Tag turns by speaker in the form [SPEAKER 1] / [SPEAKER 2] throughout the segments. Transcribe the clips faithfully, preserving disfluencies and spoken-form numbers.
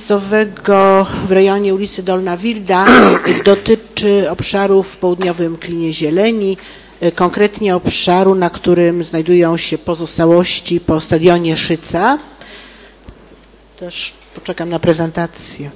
[SPEAKER 1] miejscowego w rejonie ulicy Dolna Wilda dotyczy obszaru w południowym klinie zieleni, konkretnie obszaru, na którym znajdują się pozostałości po stadionie Szyca. Też poczekam na prezentację.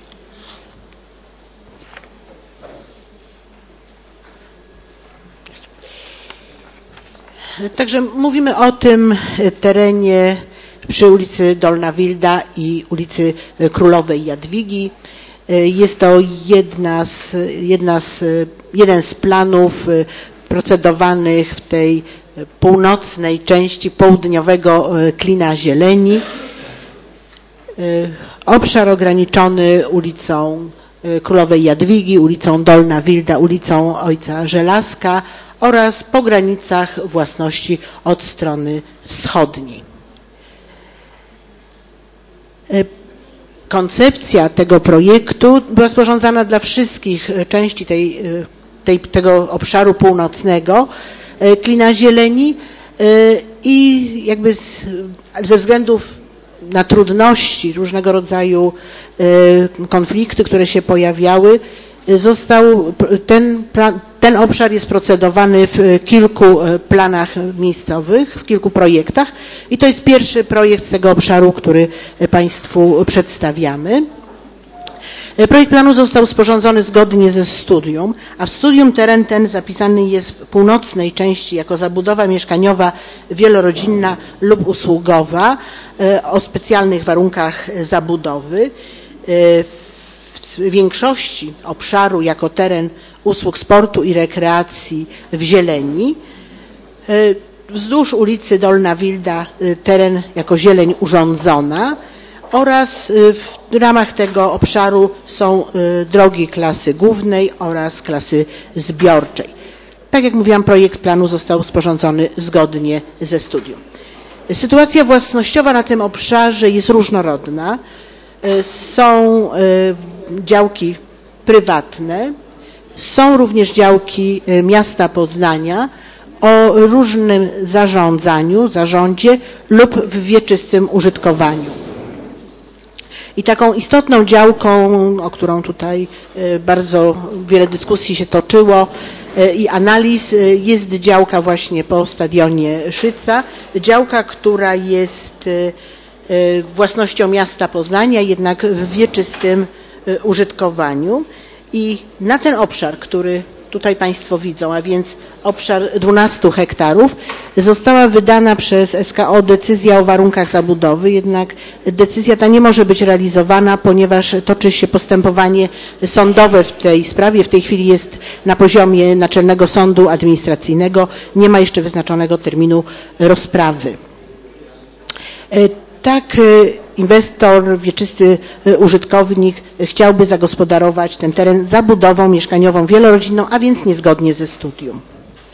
[SPEAKER 1] Także mówimy o tym terenie przy ulicy Dolna Wilda i ulicy Królowej Jadwigi. Jest to jedna z, jedna z, jeden z planów procedowanych w tej północnej części południowego klina zieleni. Obszar ograniczony ulicą Królowej Jadwigi, ulicą Dolna Wilda, ulicą Ojca Żelazka oraz po granicach własności od strony wschodniej. Koncepcja tego projektu była sporządzana dla wszystkich części tej, tej, tego obszaru północnego klina zieleni i jakby z, ze względów na trudności, różnego rodzaju konflikty, które się pojawiały, został ten, ten obszar jest procedowany w kilku planach miejscowych, w kilku projektach i to jest pierwszy projekt z tego obszaru, który Państwu przedstawiamy. Projekt planu został sporządzony zgodnie ze studium, a w studium teren ten zapisany jest w północnej części jako zabudowa mieszkaniowa wielorodzinna lub usługowa o specjalnych warunkach zabudowy. W większości obszaru jako teren usług sportu i rekreacji w zieleni. Wzdłuż ulicy Dolna Wilda teren jako zieleń urządzona oraz w ramach tego obszaru są drogi klasy głównej oraz klasy zbiorczej. Tak jak mówiłam, projekt planu został sporządzony zgodnie ze studium. Sytuacja własnościowa na tym obszarze jest różnorodna. Są działki prywatne, są również działki miasta Poznania o różnym zarządzaniu, zarządzie lub w wieczystym użytkowaniu. I taką istotną działką, o którą tutaj bardzo wiele dyskusji się toczyło i analiz, jest działka właśnie po stadionie Szyca. Działka, która jest własnością miasta Poznania, jednak w wieczystym użytkowaniu. I na ten obszar, który tutaj Państwo widzą, a więc obszar dwunastu hektarów, została wydana przez S K O decyzja o warunkach zabudowy, jednak decyzja ta nie może być realizowana, ponieważ toczy się postępowanie sądowe w tej sprawie. W tej chwili jest na poziomie Naczelnego Sądu Administracyjnego, nie ma jeszcze wyznaczonego terminu rozprawy. Tak inwestor, wieczysty użytkownik chciałby zagospodarować ten teren zabudową mieszkaniową wielorodzinną, a więc niezgodnie ze studium.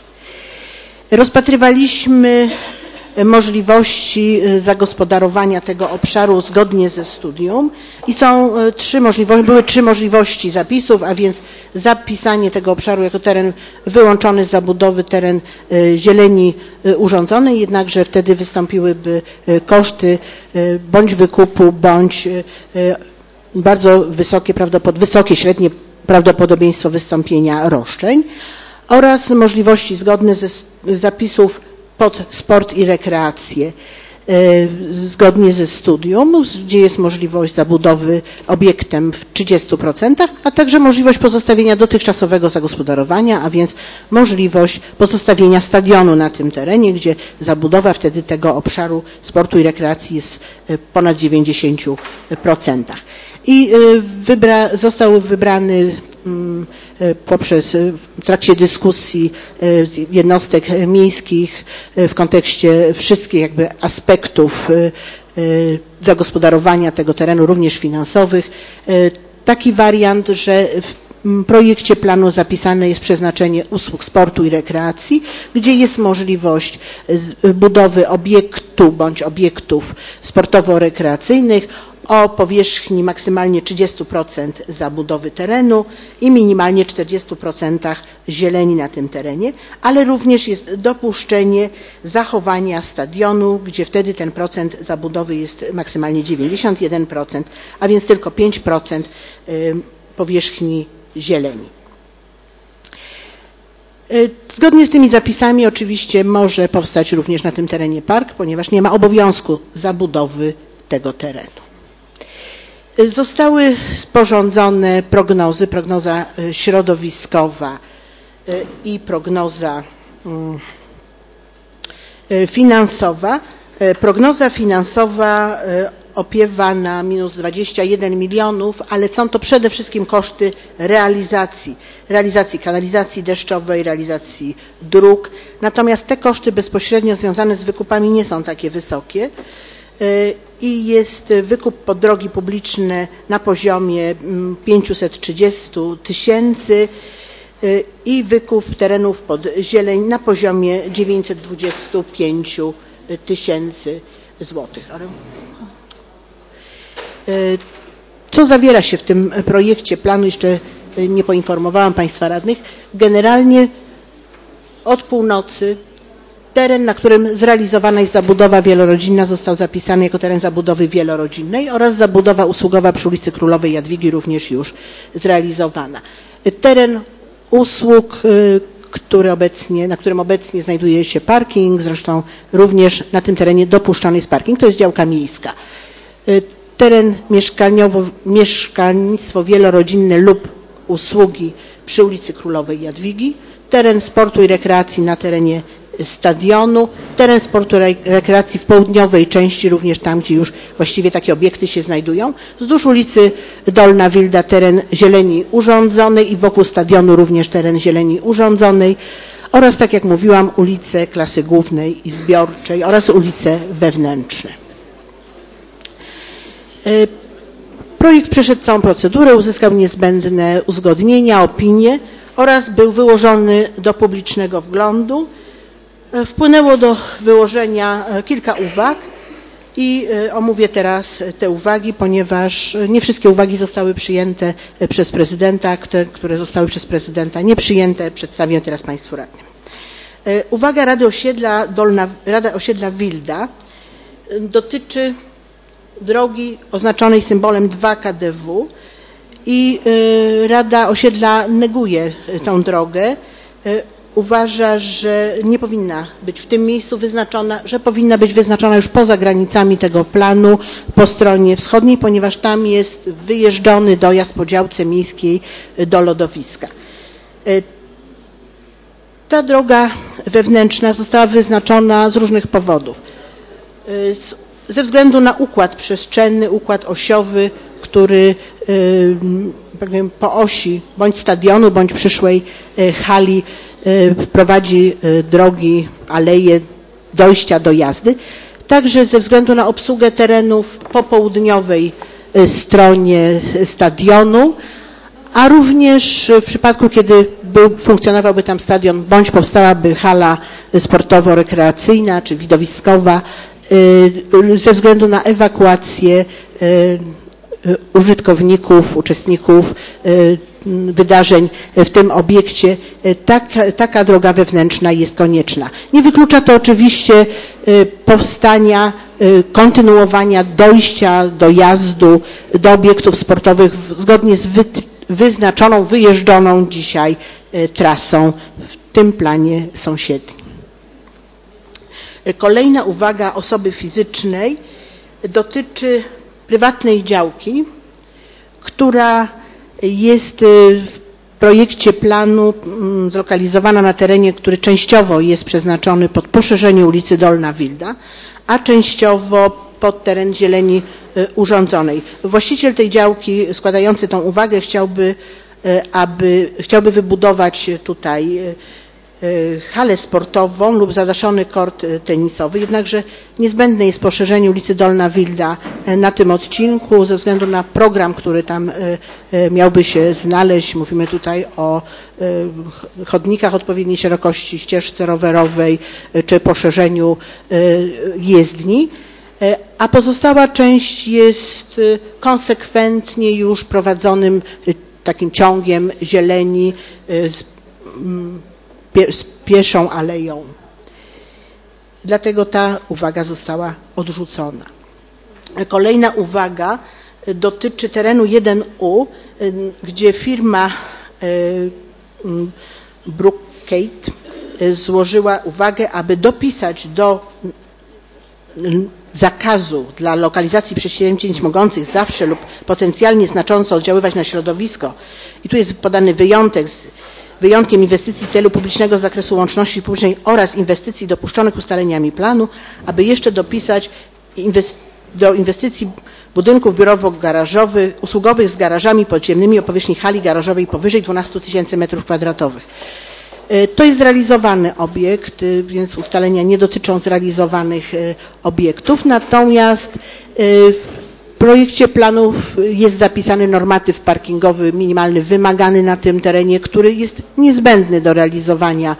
[SPEAKER 1] Rozpatrywaliśmy możliwości zagospodarowania tego obszaru zgodnie ze studium i są trzy możliwości, były trzy możliwości zapisów, a więc zapisanie tego obszaru jako teren wyłączony z zabudowy, teren zieleni urządzonej, jednakże wtedy wystąpiłyby koszty bądź wykupu, bądź bardzo wysokie, wysokie średnie prawdopodobieństwo wystąpienia roszczeń oraz możliwości zgodne ze zapisów pod sport i rekreację zgodnie ze studium, gdzie jest możliwość zabudowy obiektem w trzydziestu procentach, a także możliwość pozostawienia dotychczasowego zagospodarowania, a więc możliwość pozostawienia stadionu na tym terenie, gdzie zabudowa wtedy tego obszaru sportu i rekreacji jest ponad dziewięćdziesięciu procentach. I wybra, został wybrany poprzez w trakcie dyskusji jednostek miejskich w kontekście wszystkich jakby aspektów zagospodarowania tego terenu, również finansowych, taki wariant, że w projekcie planu zapisane jest przeznaczenie usług sportu i rekreacji, gdzie jest możliwość budowy obiektu bądź obiektów sportowo-rekreacyjnych o powierzchni maksymalnie trzydzieści procent zabudowy terenu i minimalnie czterdzieści procent zieleni na tym terenie, ale również jest dopuszczenie zachowania stadionu, gdzie wtedy ten procent zabudowy jest maksymalnie dziewięćdziesiąt jeden procent, a więc tylko pięć procent powierzchni zieleni. Zgodnie z tymi zapisami oczywiście może powstać również na tym terenie park, ponieważ nie ma obowiązku zabudowy tego terenu. Zostały sporządzone prognozy, prognoza środowiskowa i prognoza finansowa. Prognoza finansowa opiewa na minus dwadzieścia jeden milionów, ale są to przede wszystkim koszty realizacji, realizacji kanalizacji deszczowej, realizacji dróg. Natomiast te koszty bezpośrednio związane z wykupami nie są takie wysokie i jest wykup pod drogi publiczne na poziomie pięćset trzydzieści tysięcy i wykup terenów pod zieleń na poziomie dziewięćset dwadzieścia pięć tysięcy złotych. Co zawiera się w tym projekcie planu? Jeszcze nie poinformowałam Państwa radnych. Generalnie od północy teren, na którym zrealizowana jest zabudowa wielorodzinna, został zapisany jako teren zabudowy wielorodzinnej oraz zabudowa usługowa przy ulicy Królowej Jadwigi również już zrealizowana. Teren usług, który obecnie, na którym obecnie znajduje się parking, zresztą również na tym terenie dopuszczany jest parking, to jest działka miejska. Teren mieszkaniowo, mieszkalnictwo wielorodzinne lub usługi przy ulicy Królowej Jadwigi, teren sportu i rekreacji na terenie stadionu, teren sportu i rekreacji w południowej części, również tam, gdzie już właściwie takie obiekty się znajdują, wzdłuż ulicy Dolna Wilda teren zieleni urządzonej i wokół stadionu również teren zieleni urządzonej oraz, tak jak mówiłam, ulice klasy głównej i zbiorczej oraz ulice wewnętrzne. Projekt przeszedł całą procedurę, uzyskał niezbędne uzgodnienia, opinie oraz był wyłożony do publicznego wglądu. Wpłynęło do wyłożenia kilka uwag i omówię teraz te uwagi, ponieważ nie wszystkie uwagi zostały przyjęte przez prezydenta, te, które zostały przez prezydenta nieprzyjęte, przedstawię teraz Państwu radnym. Uwaga Rady Osiedla, Dolna, Rada Osiedla Wilda dotyczy drogi oznaczonej symbolem dwa K D W i Rada Osiedla neguje tę drogę. Uważa, że nie powinna być w tym miejscu wyznaczona, że powinna być wyznaczona już poza granicami tego planu po stronie wschodniej, ponieważ tam jest wyjeżdżony dojazd po działce miejskiej do lodowiska. Ta droga wewnętrzna została wyznaczona z różnych powodów. Ze względu na układ przestrzenny, układ osiowy, który powiem, po osi bądź stadionu, bądź przyszłej hali prowadzi drogi, aleje dojścia do jazdy. Także ze względu na obsługę terenów po południowej stronie stadionu, a również w przypadku, kiedy był, funkcjonowałby tam stadion, bądź powstałaby hala sportowo-rekreacyjna czy widowiskowa, ze względu na ewakuację użytkowników, uczestników wydarzeń w tym obiekcie, taka, taka droga wewnętrzna jest konieczna. Nie wyklucza to oczywiście powstania, kontynuowania dojścia, dojazdu do obiektów sportowych zgodnie z wy, wyznaczoną, wyjeżdżoną dzisiaj trasą w tym planie sąsiednim. Kolejna uwaga osoby fizycznej dotyczy prywatnej działki, która jest w projekcie planu zlokalizowana na terenie, który częściowo jest przeznaczony pod poszerzenie ulicy Dolna Wilda, a częściowo pod teren zieleni urządzonej. Właściciel tej działki składający tą uwagę chciałby, aby, chciałby wybudować tutaj halę sportową lub zadaszony kort tenisowy, jednakże niezbędne jest poszerzenie ulicy Dolna Wilda na tym odcinku ze względu na program, który tam miałby się znaleźć. Mówimy tutaj o chodnikach odpowiedniej szerokości, ścieżce rowerowej czy poszerzeniu jezdni, a pozostała część jest konsekwentnie już prowadzonym takim ciągiem zieleni z, z pieszą aleją. Dlatego ta uwaga została odrzucona. Kolejna uwaga dotyczy terenu jeden U, gdzie firma Brookgate złożyła uwagę, aby dopisać do zakazu dla lokalizacji przedsięwzięć mogących zawsze lub potencjalnie znacząco oddziaływać na środowisko. I tu jest podany wyjątek z wyjątkiem inwestycji celu publicznego z zakresu łączności publicznej oraz inwestycji dopuszczonych ustaleniami planu, aby jeszcze dopisać inwest do inwestycji budynków biurowo-garażowych, usługowych z garażami podziemnymi o powierzchni hali garażowej powyżej dwunastu tysięcy metrów kwadratowych. To jest zrealizowany obiekt, więc ustalenia nie dotyczą zrealizowanych obiektów, natomiast w projekcie planów jest zapisany normatyw parkingowy minimalny wymagany na tym terenie, który jest niezbędny do realizowania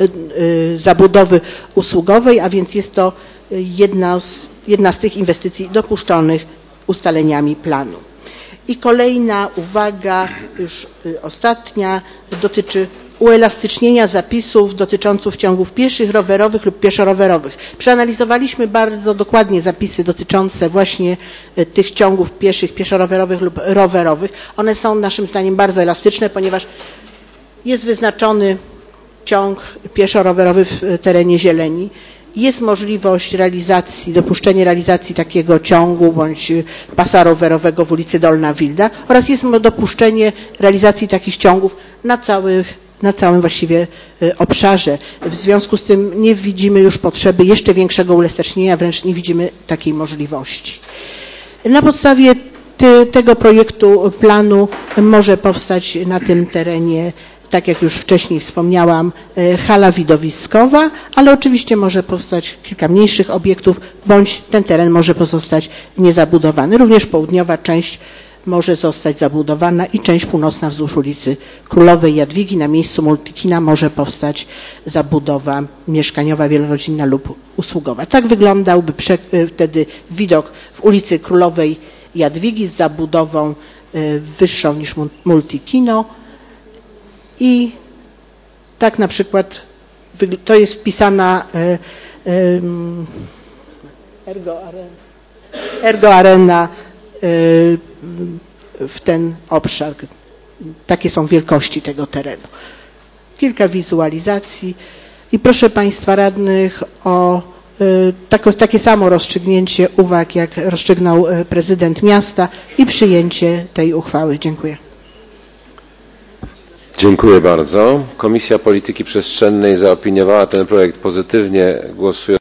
[SPEAKER 1] zabudowy usługowej, a więc jest to jedna z, jedna z tych inwestycji dopuszczonych ustaleniami planu. I kolejna uwaga, już ostatnia, dotyczy uelastycznienia zapisów dotyczących ciągów pieszych, rowerowych lub pieszo-rowerowych. Przeanalizowaliśmy bardzo dokładnie zapisy dotyczące właśnie tych ciągów pieszych, pieszo-rowerowych lub rowerowych. One są naszym zdaniem bardzo elastyczne, ponieważ jest wyznaczony ciąg pieszo-rowerowy w terenie zieleni. Jest możliwość realizacji, dopuszczenie realizacji takiego ciągu bądź pasa rowerowego w ulicy Dolna Wilda oraz jest dopuszczenie realizacji takich ciągów na całych na całym właściwie obszarze. W związku z tym nie widzimy już potrzeby jeszcze większego uelastycznienia, wręcz nie widzimy takiej możliwości. Na podstawie te, tego projektu planu może powstać na tym terenie, tak jak już wcześniej wspomniałam, hala widowiskowa, ale oczywiście może powstać kilka mniejszych obiektów, bądź ten teren może pozostać niezabudowany. Również południowa część może zostać zabudowana i część północna wzdłuż ulicy Królowej Jadwigi. Na miejscu multikina może powstać zabudowa mieszkaniowa, wielorodzinna lub usługowa. Tak wyglądałby wtedy widok w ulicy Królowej Jadwigi z zabudową wyższą niż multikino i tak na przykład to jest wpisana Ergo Arena, Ergo Arena w ten obszar. Takie są wielkości tego terenu. Kilka wizualizacji i proszę Państwa radnych o takie, takie samo rozstrzygnięcie uwag, jak rozstrzygnął prezydent miasta i przyjęcie tej uchwały. Dziękuję.
[SPEAKER 2] Dziękuję bardzo. Komisja Polityki Przestrzennej zaopiniowała ten projekt pozytywnie. Głosując